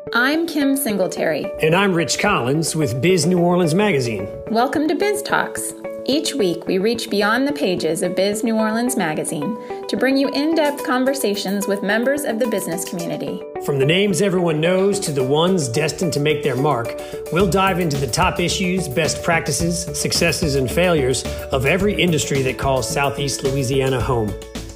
I'm Kim Singletary. And I'm Rich Collins with Biz New Orleans Magazine. Welcome to Biz Talks. Each week, we reach beyond the pages of Biz New Orleans Magazine to bring you in-depth conversations with members of the business community. From the names everyone knows to the ones destined to make their mark, we'll dive into the top issues, best practices, successes, and failures of every industry that calls Southeast Louisiana home.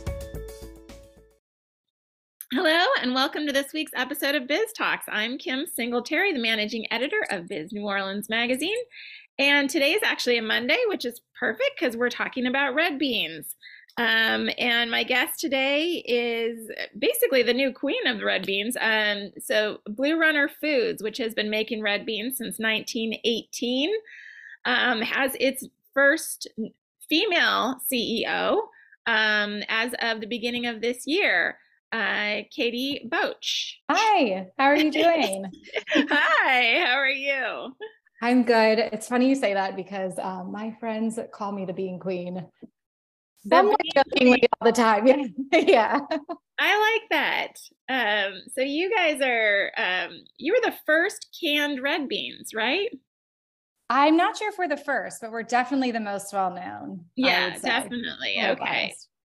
Hello, and welcome to this week's episode of Biz Talks. I'm Kim Singletary, the managing editor of Biz New Orleans Magazine. And today is actually a Monday, which is perfect because we're talking about red beans. And my guest today is basically the new queen of the red beans. So Blue Runner Foods, which has been making red beans since 1918, has its first female CEO as of the beginning of this year. Katie Boach. Hi, how are you doing? Hi, how are you? I'm good. It's funny you say that because my friends call me the Bean Queen. Somewhat jokingly all the time. Yeah. I like that. So you guys are, you were the first canned red beans, right? I'm not sure if we're the first, but we're definitely the most well-known. Yeah, definitely. Okay.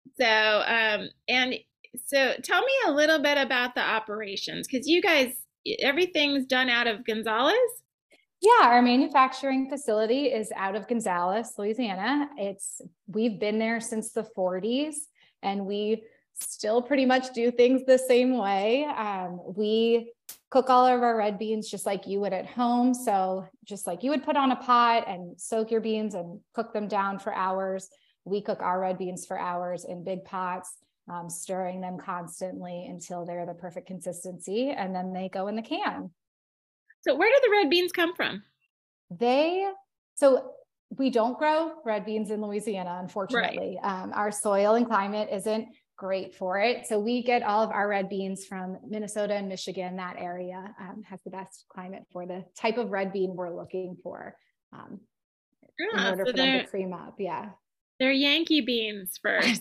So tell me a little bit about the operations, because you guys, everything's done out of Gonzales? Yeah, our manufacturing facility is out of Gonzales, Louisiana. We've been there since the 40s, and we still pretty much do things the same way. We cook all of our red beans just like you would at home. So just like you would put on a pot and soak your beans and cook them down for hours, we cook our red beans for hours in big pots, stirring them constantly until they're the perfect consistency, and then they go in the can. So where do the red beans come from? So we don't grow red beans in Louisiana, unfortunately. Right. Our soil and climate isn't great for it. So we get all of our red beans from Minnesota and Michigan. That area has the best climate for the type of red bean we're looking for in order for them to cream up. Yeah. They're Yankee beans first.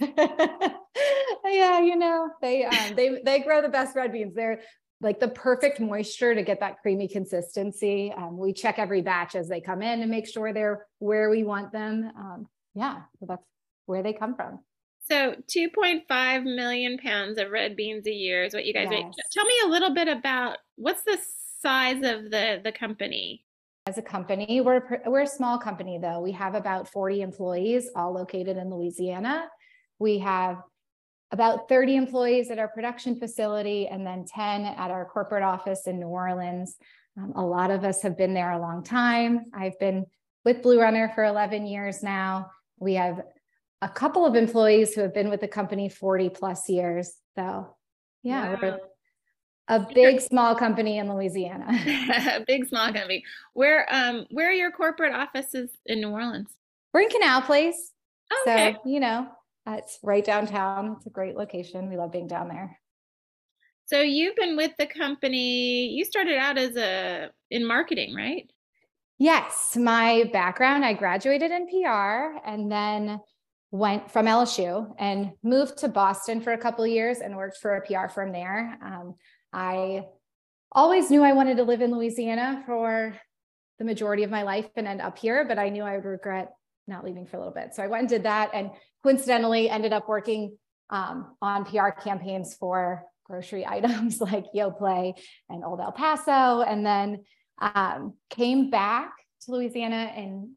Yeah, they grow the best red beans. They're like the perfect moisture to get that creamy consistency. We check every batch as they come in and make sure they're where we want them. So that's where they come from. So 2.5 million pounds of red beans a year is what you guys make. Tell me a little bit about what's the size of the company? As a company, we're a small company though. We have about 40 employees, all located in Louisiana. We have about 30 employees at our production facility and then 10 at our corporate office in New Orleans. A lot of us have been there a long time. I've been with Blue Runner for 11 years now. We have a couple of employees who have been with the company 40 plus years. So yeah, wow. We're a big, small company in Louisiana. A big, small company. Where are your corporate offices in New Orleans? We're in Canal Place. Okay. So, it's right downtown. It's a great location. We love being down there. So you've been with the company, you started out in marketing, right? Yes. My background, I graduated in PR and then went from LSU and moved to Boston for a couple of years and worked for a PR firm there. I always knew I wanted to live in Louisiana for the majority of my life and end up here, but I knew I would regret not leaving for a little bit. So I went and did that and coincidentally ended up working on PR campaigns for grocery items like Yoplait and Old El Paso, and then came back to Louisiana in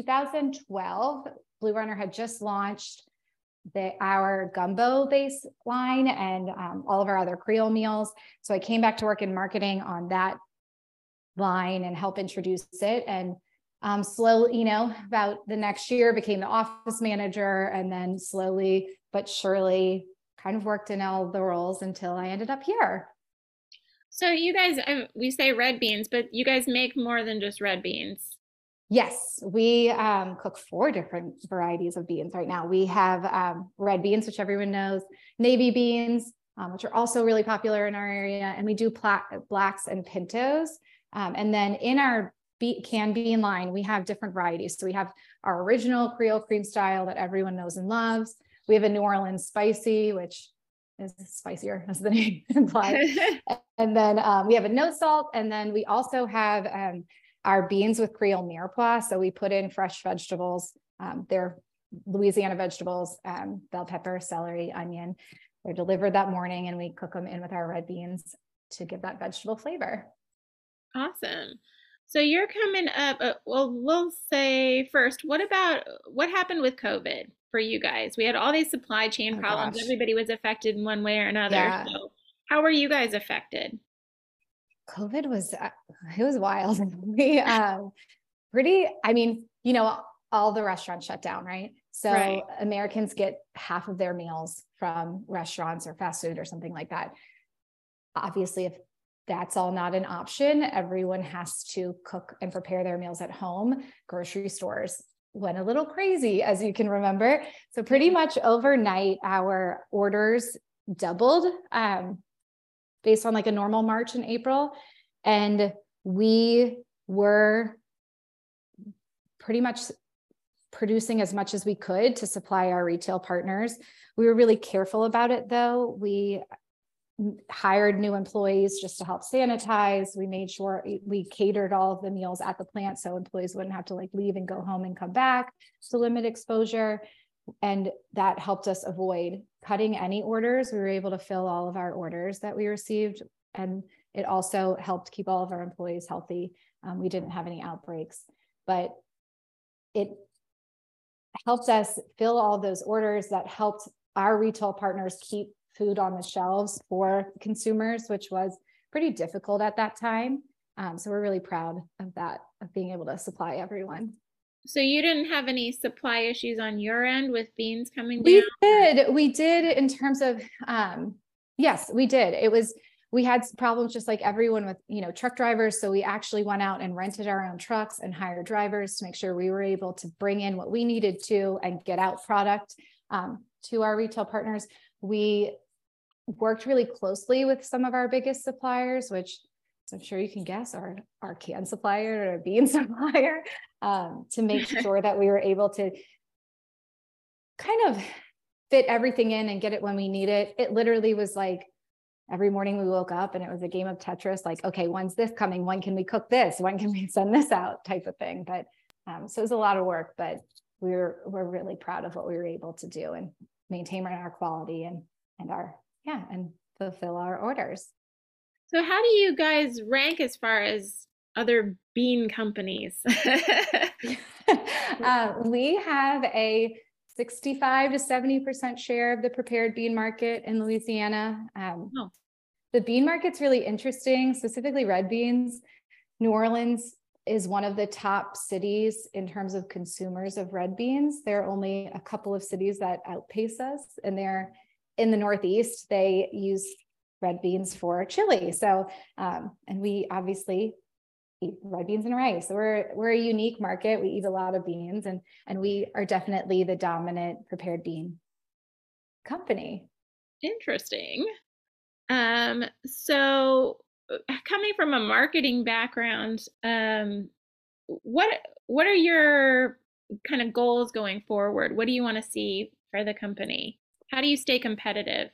2012. Blue Runner had just launched our gumbo base line and all of our other Creole meals. So I came back to work in marketing on that line and help introduce it. And slowly, about the next year became the office manager, and then slowly but surely kind of worked in all the roles until I ended up here. So you guys, we say red beans, but you guys make more than just red beans. Yes, we cook 4 different varieties of beans right now. We have red beans, which everyone knows, navy beans, which are also really popular in our area, and we do blacks and pintos. And then in our canned bean line, we have different varieties. So we have our original Creole cream style that everyone knows and loves. We have a New Orleans spicy, which is spicier, as the name implies. And then we have a no salt. And then we also have our beans with Creole mirepoix. So we put in fresh vegetables. They're Louisiana vegetables, bell pepper, celery, onion. They're delivered that morning and we cook them in with our red beans to give that vegetable flavor. Awesome. So you're coming up, well, we'll say first, what happened with COVID for you guys? We had all these supply chain problems. Gosh. Everybody was affected in one way or another. Yeah. So how were you guys affected? COVID was, it was wild. We I mean, you know, all the restaurants shut down, right? So Right. Americans get half of their meals from restaurants or fast food or something like that. Obviously, if that's all not an option, everyone has to cook and prepare their meals at home. Grocery stores went a little crazy, as you can remember. So pretty much overnight, our orders doubled based on like a normal March and April. And we were pretty much producing as much as we could to supply our retail partners. We were really careful about it though. We hired new employees just to help sanitize. We made sure we catered all of the meals at the plant so employees wouldn't have to like leave and go home and come back to limit exposure. And that helped us avoid cutting any orders. We were able to fill all of our orders that we received. And it also helped keep all of our employees healthy. We didn't have any outbreaks, but it helped us fill all those orders. That helped our retail partners keep food on the shelves for consumers, which was pretty difficult at that time. So we're really proud of that, of being able to supply everyone. So you didn't have any supply issues on your end with beans coming down? We did in terms of, yes, we did. We had problems just like everyone with, you know, truck drivers. So we actually went out and rented our own trucks and hired drivers to make sure we were able to bring in what we needed to and get out product to our retail partners. We worked really closely with some of our biggest suppliers, which I'm sure you can guess are our can supplier or our bean supplier, to make sure that we were able to kind of fit everything in and get it when we need it. It literally was like every morning we woke up and it was a game of Tetris, like, okay, when's this coming? When can we cook this? When can we send this out type of thing. But so it was a lot of work, but we're really proud of what we were able to do and maintain our quality and fulfill our orders. So how do you guys rank as far as other bean companies? We have a 65 to 70% share of the prepared bean market in Louisiana. The bean market's really interesting, specifically red beans. New Orleans is one of the top cities in terms of consumers of red beans. There are only a couple of cities that outpace us, and they're in the Northeast. They use red beans for chili. So, and we obviously eat red beans and rice. So we're a unique market. We eat a lot of beans, and we are definitely the dominant prepared bean company. Interesting. So coming from a marketing background, what are your kind of goals going forward? What do you want to see for the company? How do you stay competitive?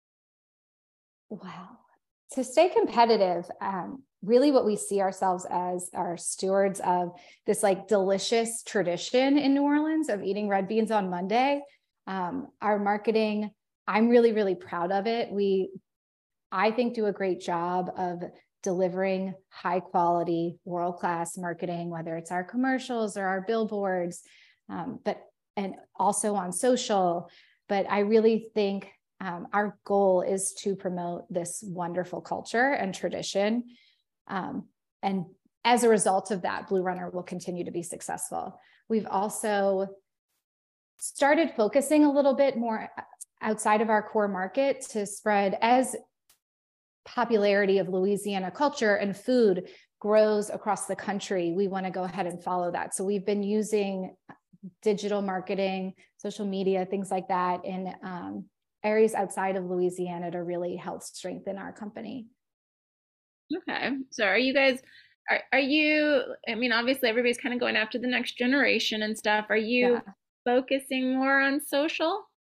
Wow. To stay competitive, really what we see ourselves as are stewards of this like delicious tradition in New Orleans of eating red beans on Monday. Our marketing, I'm really, really proud of it. I think, do a great job of delivering high quality, world-class marketing, whether it's our commercials or our billboards, and also on social. But I really think our goal is to promote this wonderful culture and tradition. And as a result of that, Blue Runner will continue to be successful. We've also started focusing a little bit more outside of our core market to spread as popularity of Louisiana culture and food grows across the country. We want to go ahead and follow that. So we've been using digital marketing, social media, things like that in areas outside of Louisiana to really help strengthen our company. Okay. So are you guys, are you, I mean, obviously everybody's kind of going after the next generation and stuff. Are you focusing more on social?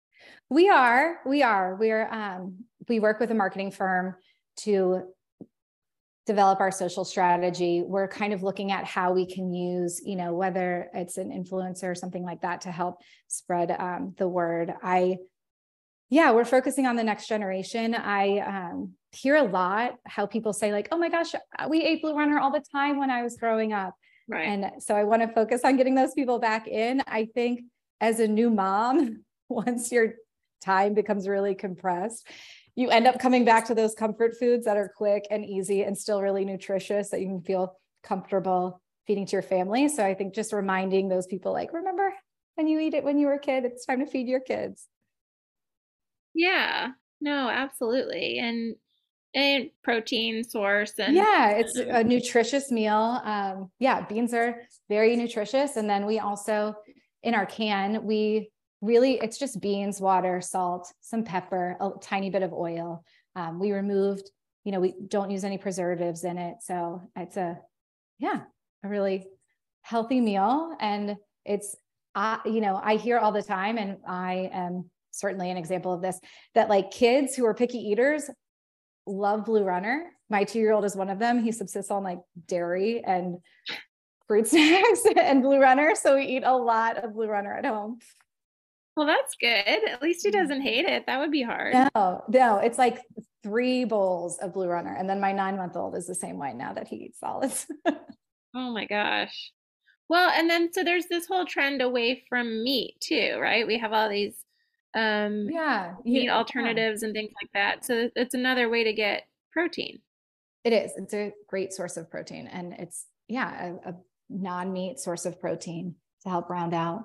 We work with a marketing firm to develop our social strategy. We're kind of looking at how we can use, whether it's an influencer or something like that to help spread the word. We're focusing on the next generation. I hear a lot how people say like, oh my gosh, we ate Blue Runner all the time when I was growing up. Right. And so I want to focus on getting those people back in. I think as a new mom, once your time becomes really compressed, you end up coming back to those comfort foods that are quick and easy and still really nutritious that you can feel comfortable feeding to your family. So I think just reminding those people, like, remember when you eat it when you were a kid, it's time to feed your kids. Yeah, no, absolutely. And protein source and it's a nutritious meal. Beans are very nutritious. And then we also, in our can, it's just beans, water, salt, some pepper, a tiny bit of oil. We removed, we don't use any preservatives in it. So it's a really healthy meal. And it's, I hear all the time, and I am certainly an example of this, that like kids who are picky eaters love Blue Runner. My 2-year-old is one of them. He subsists on like dairy and fruit snacks and Blue Runner. So we eat a lot of Blue Runner at home. Well, that's good. At least he doesn't hate it. That would be hard. No, it's like 3 bowls of Blue Runner. And then my 9-month-old is the same way now that he eats solids. Oh my gosh. Well, and then so there's this whole trend away from meat too, right? We have all these meat alternatives and things like that. So it's another way to get protein. It is. It's a great source of protein, and it's a non-meat source of protein to help round out.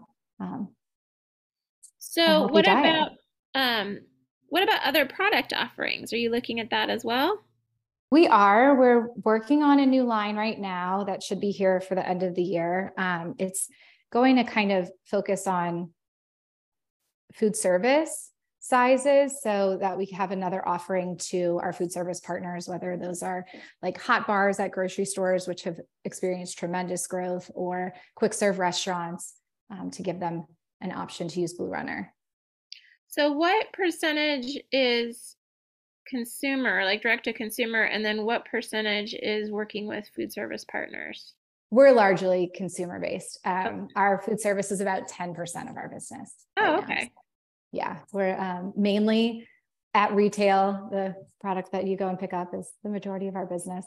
So what about other product offerings? Are you looking at that as well? We're working on a new line right now that should be here for the end of the year. It's going to kind of focus on food service sizes so that we have another offering to our food service partners, whether those are like hot bars at grocery stores, which have experienced tremendous growth, or quick serve restaurants, to give them an option to use Blue Runner. So what percentage is consumer, like direct to consumer, and then what percentage is working with food service partners? We're largely consumer based. Our food service is about 10% of our business. Oh, okay. Yeah, we're mainly at retail. The product that you go and pick up is the majority of our business.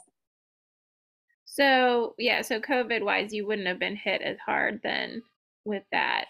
So COVID wise, you wouldn't have been hit as hard then with that.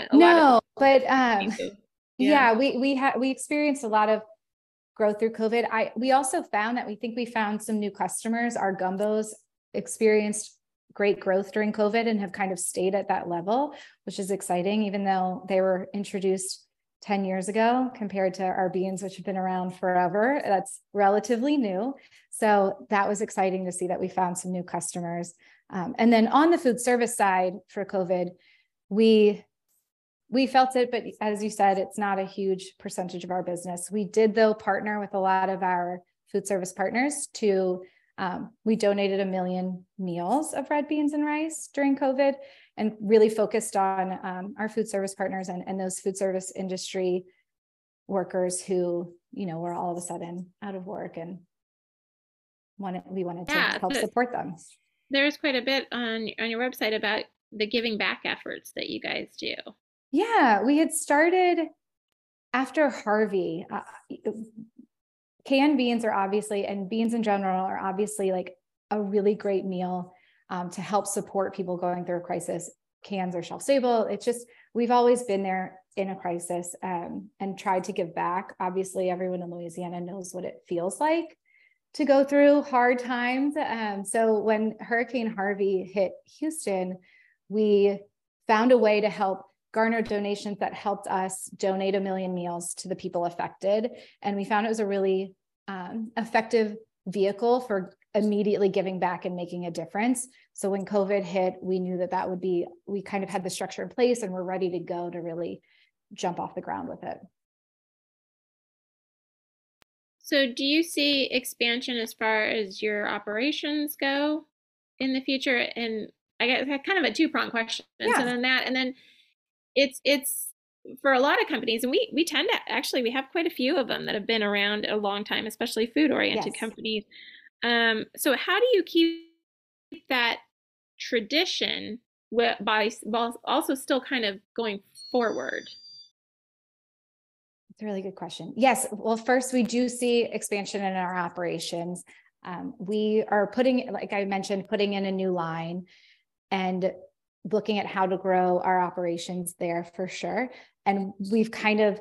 We experienced a lot of growth through COVID. We also found that we found some new customers. Our gumbos experienced great growth during COVID and have kind of stayed at that level, which is exciting, even though they were introduced 10 years ago compared to our beans, which have been around forever. That's relatively new. So that was exciting to see that we found some new customers. And then on the food service side for COVID, we felt it, but as you said, it's not a huge percentage of our business. We did, though, partner with a lot of our food service partners we donated 1 million meals of red beans and rice during COVID, and really focused on our food service partners and those food service industry workers who, were all of a sudden out of work, and we wanted to help support them. There's quite a bit on your website about the giving back efforts that you guys do. Yeah, we had started after Harvey. Canned beans are obviously, and beans in general are obviously like a really great meal to help support people going through a crisis. Cans are shelf stable. It's just, we've always been there in a crisis and tried to give back. Obviously, everyone in Louisiana knows what it feels like to go through hard times. So when Hurricane Harvey hit Houston, we found a way to help garner donations that helped us donate 1 million meals to the people affected. And we found it was a really effective vehicle for immediately giving back and making a difference. So when COVID hit, we knew that would be, we kind of had the structure in place and we're ready to go to really jump off the ground with it. So do you see expansion as far as your operations go in the future? And I guess kind of a 2-pronged question. Yeah. So then and then it's for a lot of companies, and we tend to actually, we have quite a few of them that have been around a long time, especially food-oriented companies. So how do you keep that tradition while also still kind of going forward? It's a really good question. Yes. Well, first, we do see expansion in our operations. We are like I mentioned, putting in a new line and looking at how to grow our operations there for sure. And we've kind of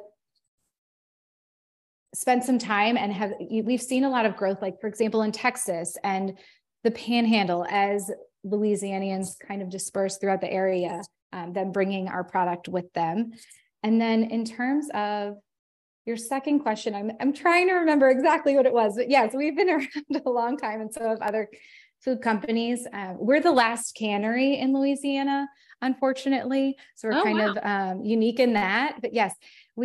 spent some time and we've seen a lot of growth, like for example, in Texas and the Panhandle, as Louisianians kind of disperse throughout the area, then bringing our product with them. And then in terms of your second question, I'm trying to remember exactly what it was, but yes, we've been around a long time, and so have other food companies. We're the last cannery in Louisiana, unfortunately, so we're kind of unique in that. But yes,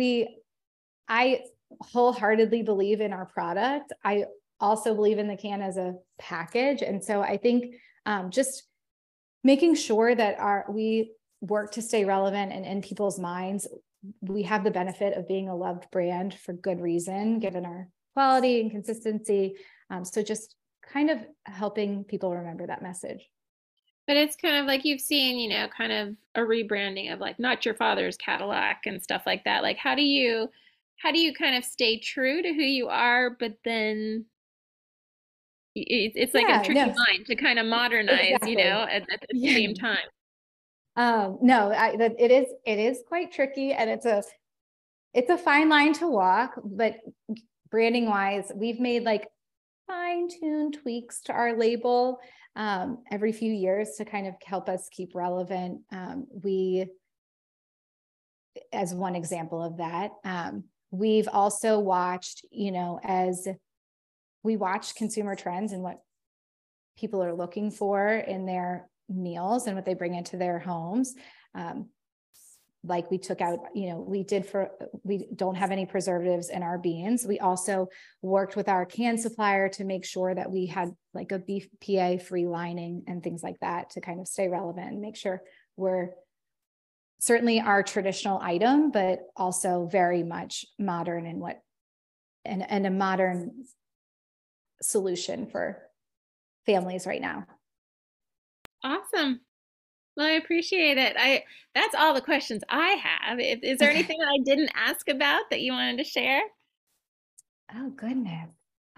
I wholeheartedly believe in our product. I also believe in the can as a package, and so I think just making sure that we work to stay relevant and in people's minds. We have the benefit of being a loved brand for good reason, given our quality and consistency. So just kind of helping people remember that message. But it's kind of like you've seen, kind of a rebranding of like Not Your Father's Cadillac and stuff like that. Like, how do you kind of stay true to who you are, but then it's like a tricky line to kind of modernize, exactly. At the same time. No, it is quite tricky, and it's a fine line to walk, but branding wise, we've made like fine-tuned tweaks to our label every few years to kind of help us keep relevant. As one example of that, we've also watched, as we watch consumer trends and what people are looking for in their meals and what they bring into their homes. Like we took out, we don't have any preservatives in our beans. We also worked with our can supplier to make sure that we had like a BPA free lining and things like that to kind of stay relevant and make sure we're certainly our traditional item, but also very much modern and a modern solution for families right now. Awesome. Well, I appreciate it. That's all the questions I have. Is there anything that I didn't ask about that you wanted to share? Oh, goodness.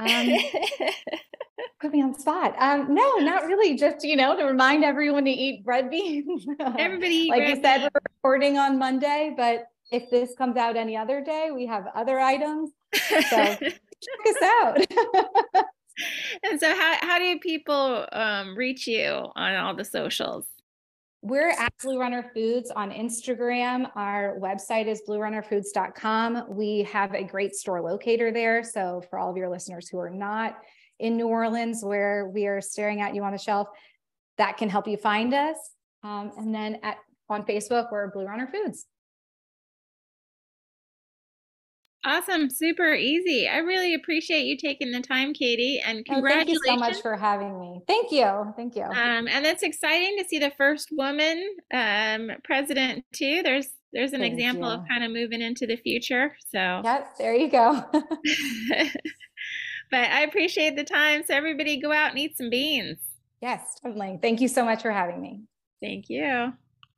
Put me on the spot. No, not really. Just, to remind everyone to eat red beans. Everybody eat like red you said, beans. we're recording on Monday, but if this comes out any other day, we have other items. So check us out. And so how do people reach you on all the socials? We're at Blue Runner Foods on Instagram. Our website is bluerunnerfoods.com. We have a great store locator there. So for all of your listeners who are not in New Orleans, where we are staring at you on the shelf, that can help you find us. And then on Facebook, we're Blue Runner Foods. Awesome. Super easy. I really appreciate you taking the time, Katie, and congratulations. Thank you so much for having me. Thank you. Thank you. And it's exciting to see the first woman president too. There's an example of kind of moving into the future. So yep, there you go. But I appreciate the time. So everybody go out and eat some beans. Yes, totally. Thank you so much for having me. Thank you.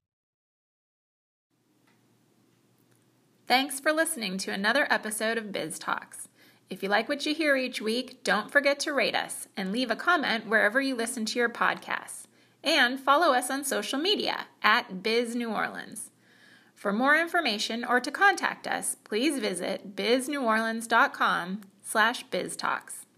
Thanks for listening to another episode of Biz Talks. If you like what you hear each week, don't forget to rate us and leave a comment wherever you listen to your podcasts. And follow us on social media at Biz New Orleans. For more information or to contact us, please visit bizneworleans.com/biztalks.